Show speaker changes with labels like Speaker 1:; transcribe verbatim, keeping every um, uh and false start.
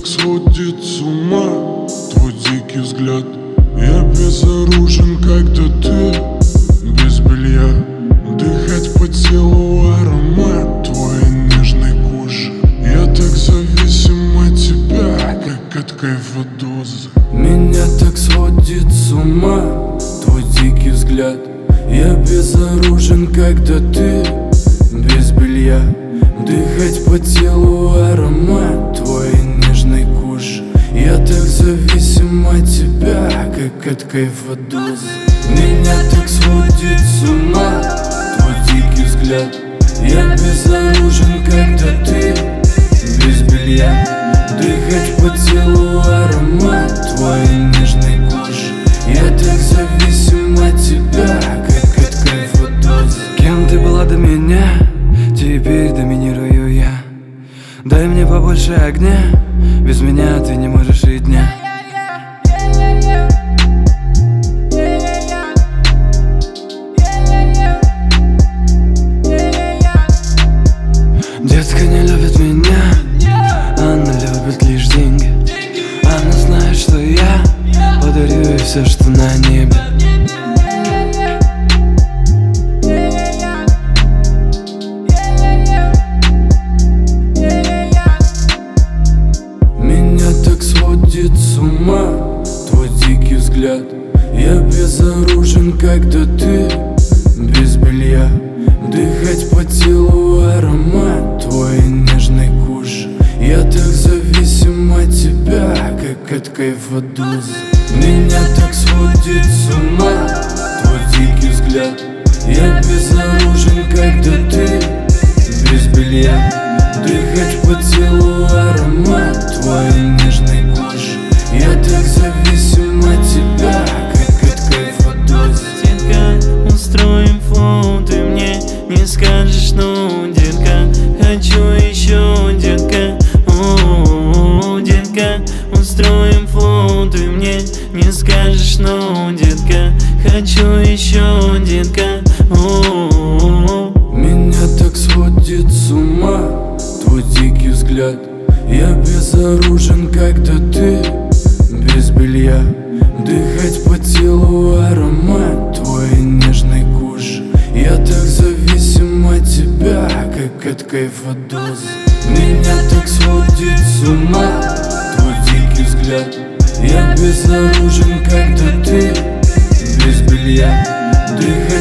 Speaker 1: сводит с ума твой дикий взгляд. Я безоружен, когда ты без белья. Дыхать по телу аромат твой нежной кожи. Я так зависим от тебя, как от кайфа дозы.
Speaker 2: Меня так сводит с ума твой дикий взгляд. Я безоружен, когда ты без белья. Дыхать по телу аромат твой нежной кожи. Я так зависим от тебя, как от кайфа дозы. Меня так сводит с ума твой дикий взгляд. Я безоружен, когда ты без белья. Дыхать по телу аромат твой нежной кожи. Я так зависим от тебя, как от кайфа дозы.
Speaker 3: Кем ты была до меня, теперь доминирую я. Дай мне побольше огня, без меня ты не можешь и дня. Детка не любит меня, она любит лишь деньги. Она знает, что я подарю ей все, что на небе.
Speaker 2: Меня так сводит с ума твой дикий взгляд. Я безоружен, когда ты без белья. Дыхать по телу аромат твой нежной кожи. Я так зависим от тебя, как от кайфа дозы. Меня так сводит с ума твой дикий взгляд. Я безоружен, когда ты без белья. Дыхать по телу аромат твой нежной кожи. Я так зависим от тебя, как от кайфа дозы.
Speaker 4: Детка, устроим флоу, ты мне не скажешь, ну, детка. Хочу еще, детка. О-о-о, детка, устроим флоу, ты мне не скажешь, ну, детка. Хочу еще, детка. О-о-о.
Speaker 2: Меня так сводит с ума твой дикий взгляд. Я безоружен, когда ты без белья. Дыхать по телу аромат твой нежной кожи. Я так зависим от тебя, как от кайфа дозы. Меня так сводит с ума твой дикий взгляд. Я безоружен, когда ты без белья. Дыхать